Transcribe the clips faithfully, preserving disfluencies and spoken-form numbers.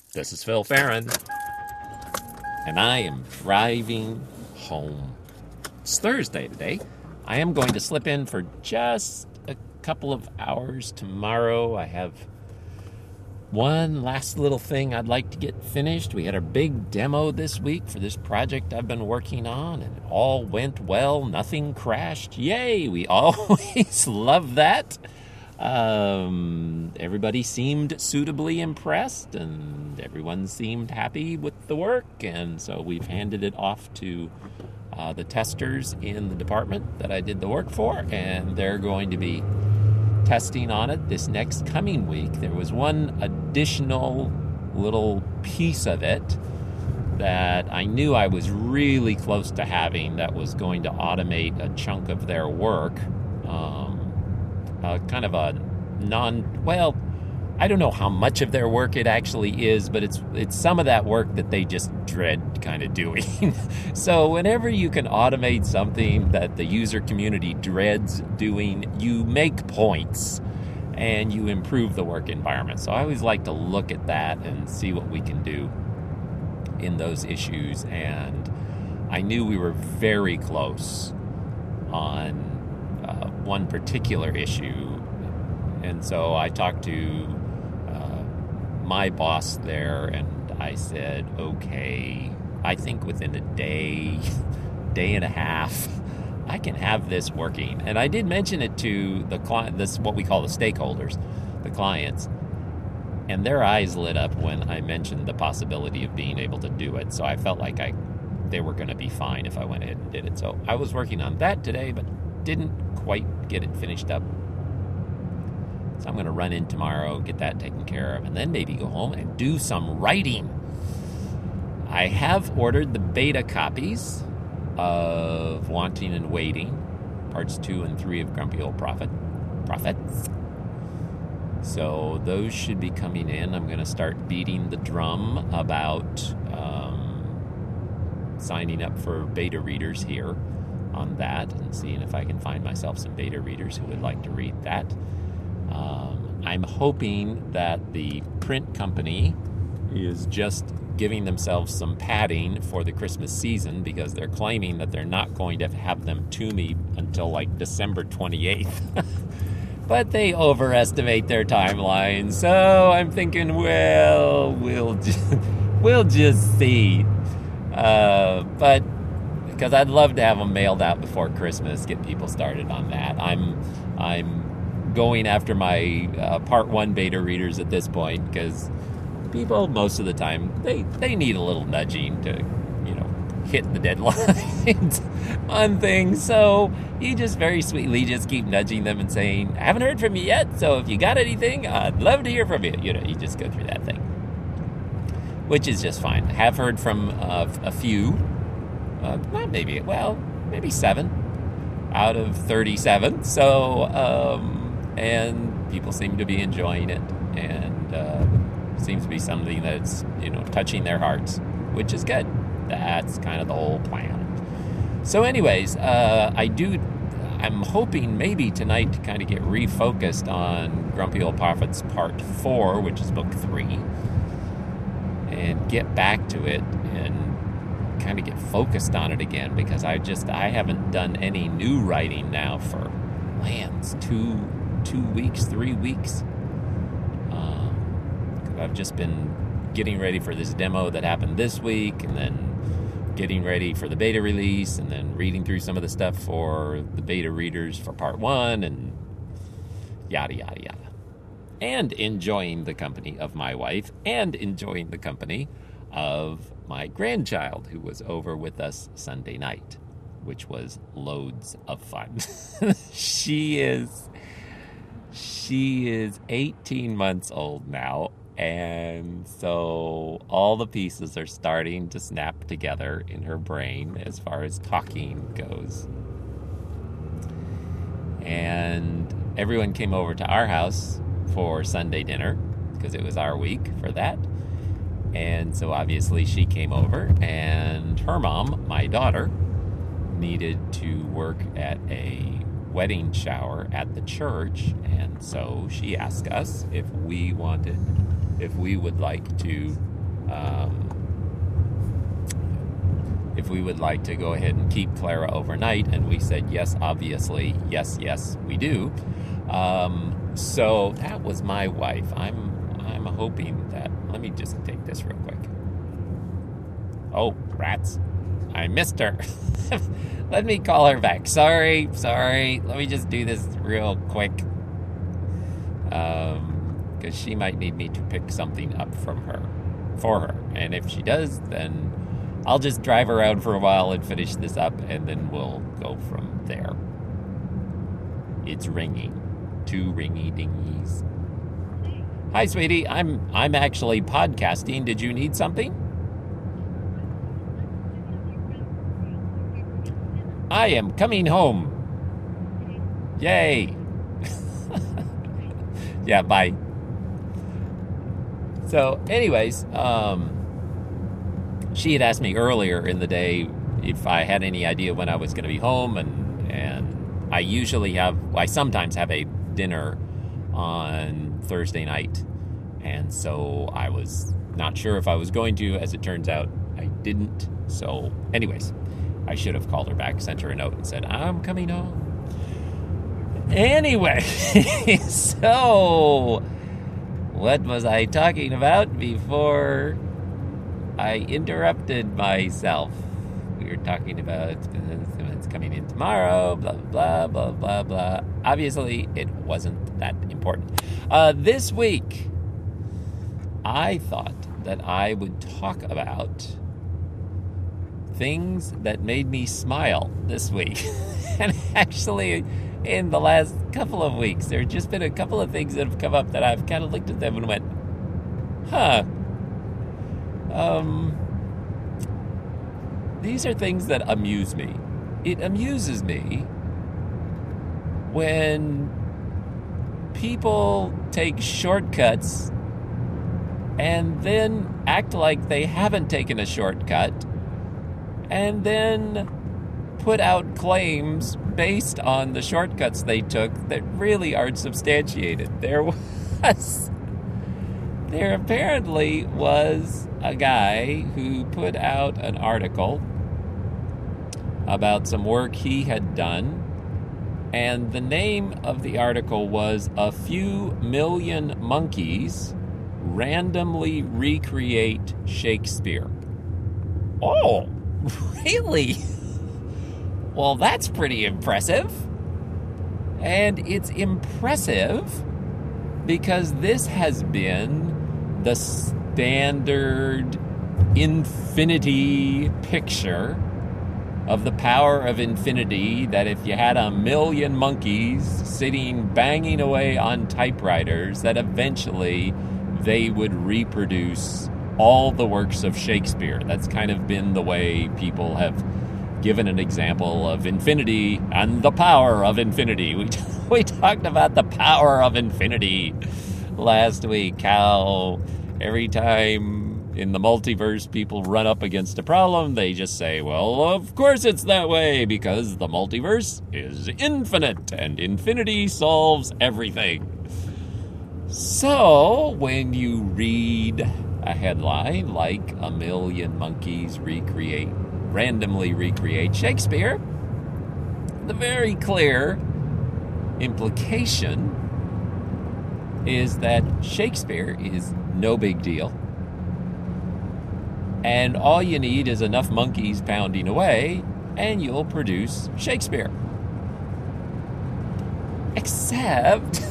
This is Phil Farron, and I am driving home. It's Thursday today. I am going to slip in for just a couple of hours tomorrow. I have one last little thing I'd like to get finished. We had a big demo this week for this project I've been working on, and it all went well. Nothing crashed. Yay! We always love that. Um, everybody seemed suitably impressed, and everyone seemed happy with the work, and so we've handed it off to uh, the testers in the department that I did the work for, and they're going to be testing on it this next coming week. There was one additional little piece of it that I knew I was really close to having that was going to automate a chunk of their work. Um, Uh, kind of a non, well, I don't know how much of their work it actually is, but it's it's some of that work that they just dread kind of doing. So whenever you can automate something that the user community dreads doing, you make points and you improve the work environment. So I always like to look at that and see what we can do in those issues. And I knew we were very close on Uh, one particular issue, and so I talked to uh, my boss there, and I said, okay, I think within a day, day and a half, I can have this working. And I did mention it to the client, this what we call the stakeholders, the clients, and their eyes lit up when I mentioned the possibility of being able to do it. So I felt like I they were going to be fine if I went ahead and did it. So I was working on that today, but didn't quite get it finished up. So I'm going to run in tomorrow, get that taken care of, and then maybe go home and do some writing. I have ordered the beta copies of Wanting and Waiting, parts two and three of Grumpy Old Prophet, Prophets. So those should be coming in. I'm going to start beating the drum about um, signing up for beta readers here on that, and seeing if I can find myself some beta readers who would like to read that. Um, I'm hoping that the print company is just giving themselves some padding for the Christmas season, because they're claiming that they're not going to have them to me until like December twenty-eighth. But they overestimate their timeline, so I'm thinking, well, we'll just, we'll just see. Uh, but because I'd love to have them mailed out before Christmas, get people started on that. I'm I'm going after my uh, part one beta readers at this point, because people most of the time they, they need a little nudging to, you know, hit the deadlines on things. So you just very sweetly just keep nudging them and saying, I haven't heard from you yet, so if you got anything, I'd love to hear from you. You know, you just go through that thing, which is just fine. I have heard from uh, a few. Uh, not maybe, well, maybe seven out of thirty-seven. So, um, and people seem to be enjoying it, and uh, seems to be something that's, you know, touching their hearts, which is good. That's kind of the whole plan. So anyways, uh, I do, I'm hoping maybe tonight to kind of get refocused on Grumpy Old Prophets Part four, which is book three, and get back to it and kind of get focused on it again, because I just I haven't done any new writing now for lands two two weeks three weeks. Um, I've just been getting ready for this demo that happened this week, and then getting ready for the beta release, and then reading through some of the stuff for the beta readers for part one, and yada yada yada, and enjoying the company of my wife, and enjoying the company of my grandchild, who was over with us Sunday night, which was loads of fun. she is she is eighteen months old now, and so all the pieces are starting to snap together in her brain as far as talking goes. And everyone came over to our house for Sunday dinner, because it was our week for that. And so obviously she came over, and her mom, my daughter, needed to work at a wedding shower at the church, and so she asked us if we wanted, if we would like to um, if we would like to go ahead and keep Clara overnight, and we said yes, obviously, yes, yes, we do. Um, so that was my wife. I'm I'm hoping that. Let me just take this real quick. Oh, rats! I missed her. Let me call her back. Sorry, sorry. Let me just do this real quick. Um, because she might need me to pick something up from her, for her. And if she does, then I'll just drive around for a while and finish this up, and then we'll go from there. It's ringing. Two ringy dingies. Hi, sweetie. I'm I'm actually podcasting. Did you need something? I am coming home. Yay. Yeah, bye. So, anyways, um, she had asked me earlier in the day if I had any idea when I was going to be home, and and I usually have, I sometimes have a dinner on Thursday night, and so I was not sure if I was going to. As it turns out, I didn't. So, anyways, I should have called her back, sent her a note, and said, I'm coming home. Anyway, so what was I talking about before I interrupted myself? We were talking about it's coming in tomorrow, blah, blah, blah, blah, blah. Obviously, it wasn't that important. Uh, this week, I thought that I would talk about things that made me smile this week. And actually, in the last couple of weeks, there have just been a couple of things that have come up that I've kind of looked at them and went, huh. Um, these are things that amuse me. It amuses me when people take shortcuts and then act like they haven't taken a shortcut and then put out claims based on the shortcuts they took that really aren't substantiated. There was, there apparently was a guy who put out an article about some work he had done, and the name of the article was "A Few Million Monkeys Randomly Recreate Shakespeare." Oh, really? Well, that's pretty impressive. And it's impressive because this has been the standard infinity picture of the power of infinity, that if you had a million monkeys sitting banging away on typewriters, that eventually they would reproduce all the works of Shakespeare. That's kind of been the way people have given an example of infinity and the power of infinity. We we talked about the power of infinity last week, how every time in the multiverse people run up against a problem, they just say, well, of course it's that way, because the multiverse is infinite and infinity solves everything. So when you read a headline like "A Million Monkeys Recreate randomly recreate Shakespeare," the very clear implication is that Shakespeare is no big deal, and all you need is enough monkeys pounding away, and you'll produce Shakespeare. Except,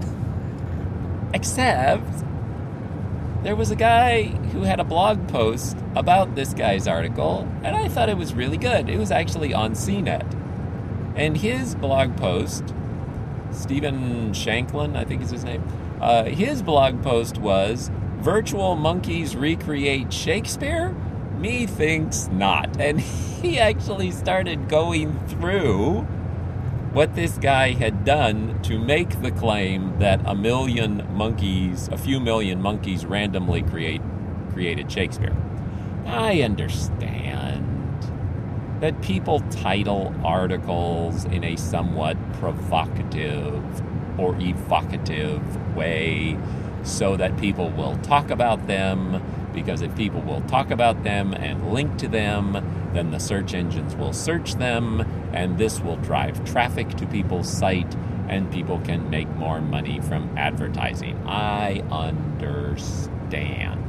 except, there was a guy who had a blog post about this guy's article, and I thought it was really good. It was actually on C net. And his blog post, Stephen Shanklin, I think is his name, uh, his blog post was, "Virtual monkeys recreate Shakespeare? Methinks not." And he actually started going through what this guy had done to make the claim that a million monkeys, a few million monkeys randomly create created Shakespeare. I understand that people title articles in a somewhat provocative or evocative way so that people will talk about them, because if people will talk about them and link to them, then the search engines will search them, and this will drive traffic to people's site, and people can make more money from advertising. I understand.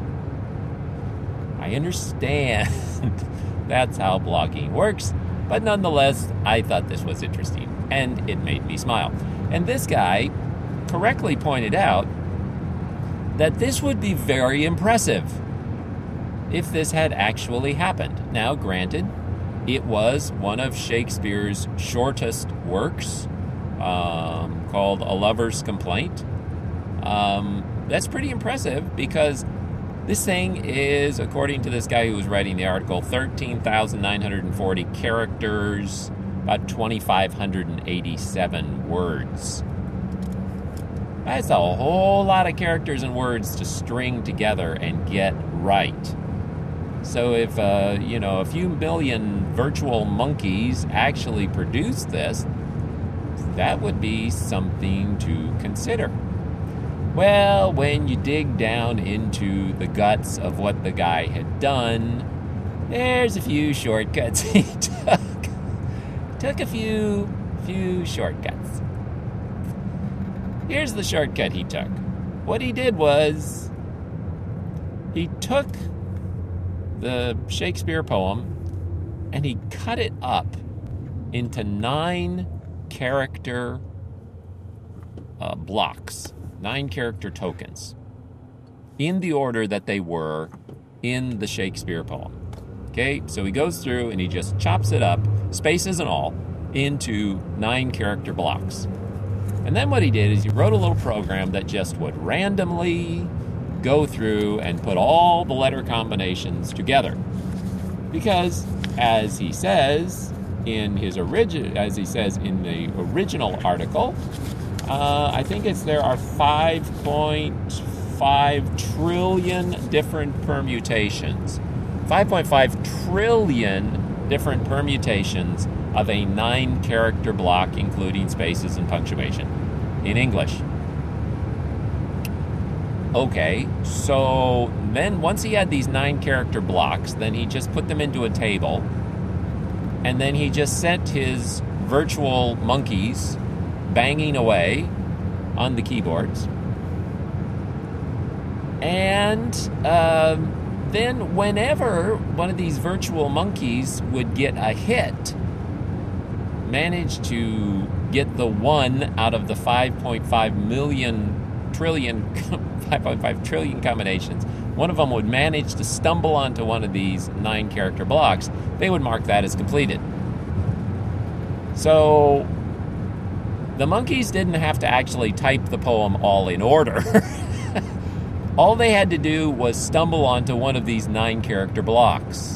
I understand that's how blogging works, but nonetheless, I thought this was interesting, and it made me smile. And this guy correctly pointed out that this would be very impressive if this had actually happened. Now, granted, it was one of Shakespeare's shortest works, um, called A Lover's Complaint. Um, that's pretty impressive because this thing is, according to this guy who was writing the article, thirteen thousand nine hundred forty characters, about two thousand five hundred eighty-seven words. That's a whole lot of characters and words to string together and get right. So if, uh, you know, a few million virtual monkeys actually produced this, that would be something to consider. Well, when you dig down into the guts of what the guy had done, there's a few shortcuts he took. Took a few, few shortcuts. Here's the shortcut he took. What he did was, he took the Shakespeare poem and he cut it up into nine character uh, blocks, nine character tokens, in the order that they were in the Shakespeare poem. Okay, so he goes through and he just chops it up, spaces and all, into nine character blocks. And then what he did is he wrote a little program that just would randomly go through and put all the letter combinations together. Because, as he says in his origi- as he says in the original article, uh, I think it's there are five point five trillion different permutations. five point five trillion different permutations of a nine-character block, including spaces and punctuation, in English. Okay, so then once he had these nine-character blocks, then he just put them into a table, and then he just sent his virtual monkeys banging away on the keyboards. And um, then whenever one of these virtual monkeys would get a hit, managed to get the one out of the five point five million trillion, five point five trillion combinations, one of them would manage to stumble onto one of these nine character blocks, they would mark that as completed. So the monkeys didn't have to actually type the poem all in order. All they had to do was stumble onto one of these nine character blocks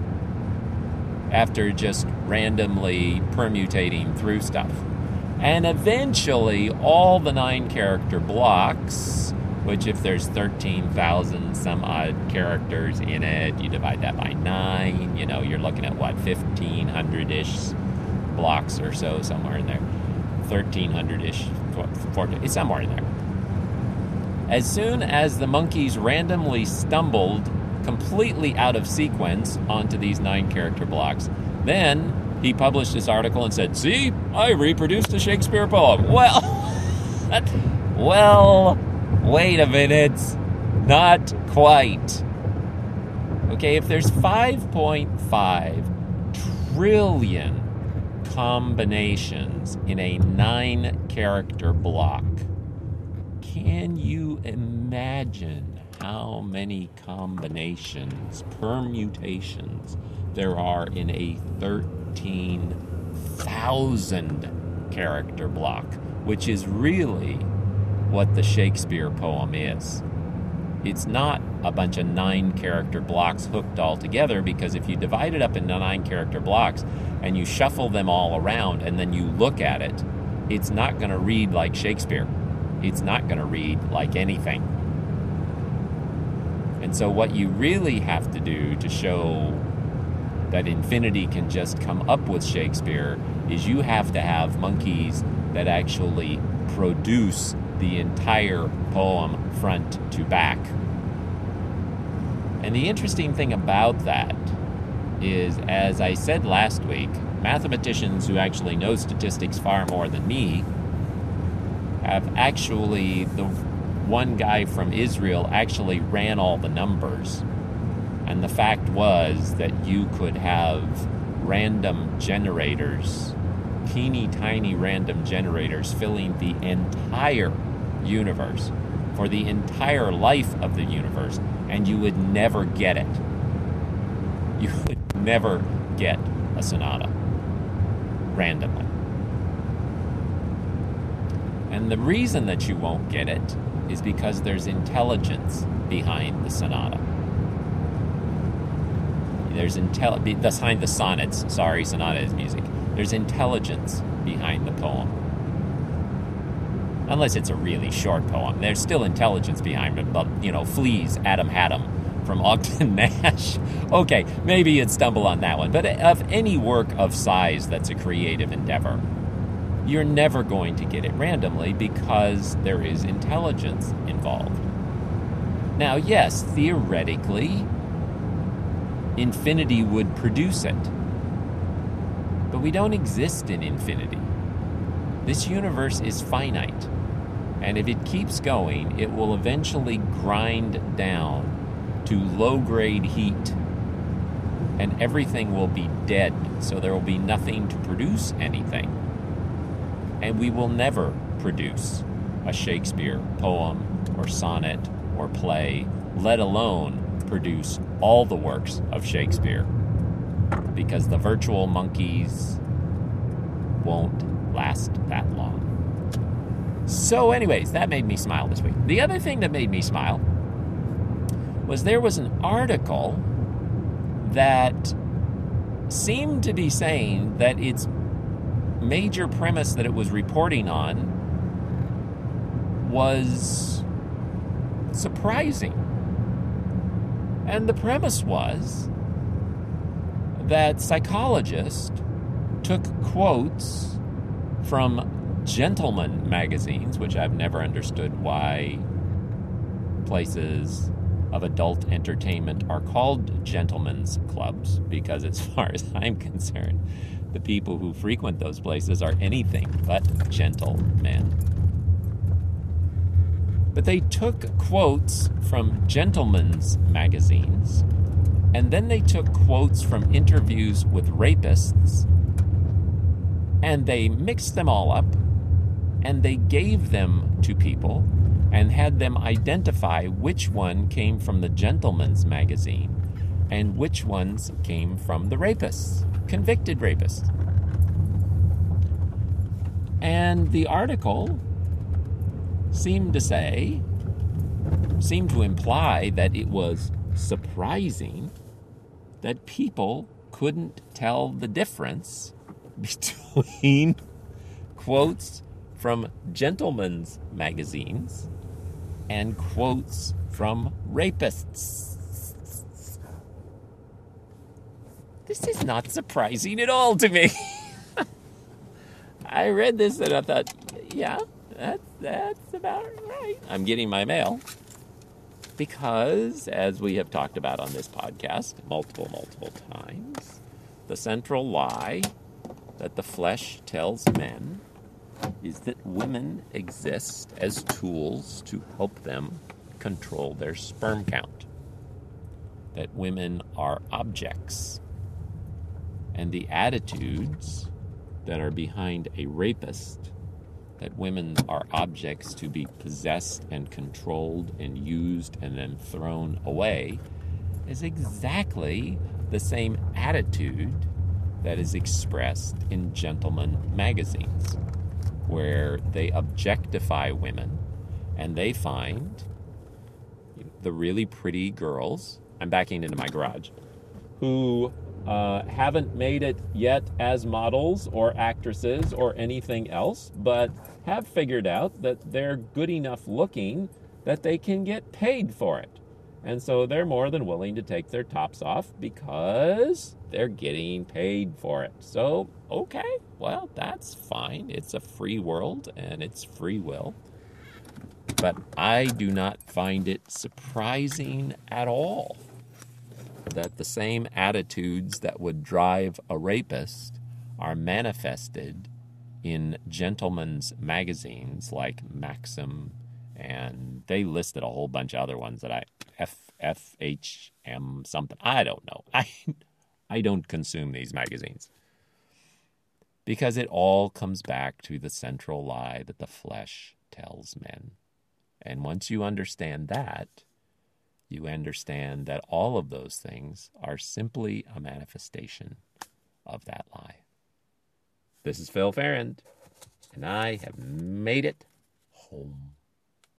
after just randomly permutating through stuff. And eventually, all the nine character blocks, which if there's thirteen thousand some odd characters in it, you divide that by nine, you know, you're looking at what, fifteen hundred-ish blocks or so, somewhere in there. thirteen hundred-ish, it's somewhere in there. As soon as the monkeys randomly stumbled completely out of sequence onto these nine character blocks, then he published this article and said, "See, I reproduced a Shakespeare poem." Well, well, wait a minute, not quite. Okay, if there's five point five trillion combinations in a nine character block, can you imagine how many combinations, permutations, there are in a thirteen thousand character block, which is really what the Shakespeare poem is. It's not a bunch of nine character blocks hooked all together, because if you divide it up into nine character blocks and you shuffle them all around and then you look at it, it's not going to read like Shakespeare. It's not going to read like anything. And so what you really have to do to show that infinity can just come up with Shakespeare is you have to have monkeys that actually produce the entire poem front to back. And the interesting thing about that is, as I said last week, mathematicians who actually know statistics far more than me have actually, the one guy from Israel actually ran all the numbers. And the fact was that you could have random generators, teeny tiny random generators, filling the entire universe for the entire life of the universe, and you would never get it. You would never get a sonata randomly. And the reason that you won't get it is because there's intelligence behind the sonata. There's intel behind the sonnets. Sorry, sonata is music. There's intelligence behind the poem. Unless it's a really short poem. There's still intelligence behind it. But, you know, Fleas, Adam Hadam from Ogden Nash. Okay, maybe you'd stumble on that one. But of any work of size that's a creative endeavor, you're never going to get it randomly because there is intelligence involved. Now, yes, theoretically, infinity would produce it. But we don't exist in infinity. This universe is finite. And if it keeps going, it will eventually grind down to low-grade heat. And everything will be dead, so there will be nothing to produce anything. And we will never produce a Shakespeare poem or sonnet or play, let alone produce all the works of Shakespeare, because the virtual monkeys won't last that long. So anyways, that made me smile this week. The other thing that made me smile was there was an article that seemed to be saying that its major premise that it was reporting on was surprising. And the premise was that psychologists took quotes from gentleman magazines, which I've never understood why places of adult entertainment are called gentlemen's clubs, because as far as I'm concerned, the people who frequent those places are anything but gentlemen. But they took quotes from gentlemen's magazines, and then they took quotes from interviews with rapists, and they mixed them all up, and they gave them to people and had them identify which one came from the gentleman's magazine and which ones came from the rapists, convicted rapists. And the article seemed to say, seemed to imply that it was surprising that people couldn't tell the difference between quotes from gentlemen's magazines and quotes from rapists. This is not surprising at all to me. I read this and I thought, yeah, that's, that's about right. I'm getting my mail. Because, as we have talked about on this podcast multiple, multiple times, the central lie that the flesh tells men is that women exist as tools to help them control their sperm count. That women are objects. And the attitudes that are behind a rapist, that women are objects to be possessed and controlled and used and then thrown away, is exactly the same attitude that is expressed in gentleman magazines, where they objectify women and they find the really pretty girls, I'm backing into my garage, who uh, haven't made it yet as models or actresses or anything else, but have figured out that they're good enough looking that they can get paid for it. And so they're more than willing to take their tops off because they're getting paid for it. So, okay, well, that's fine. It's a free world and it's free will. But I do not find it surprising at all that the same attitudes that would drive a rapist are manifested in gentlemen's magazines like Maxim, and they listed a whole bunch of other ones that I, F, F H M something, I don't know. I, I don't consume these magazines. Because it all comes back to the central lie that the flesh tells men. And once you understand that, you understand that all of those things are simply a manifestation of that lie. This is Phil Ferrand, and I have made it home.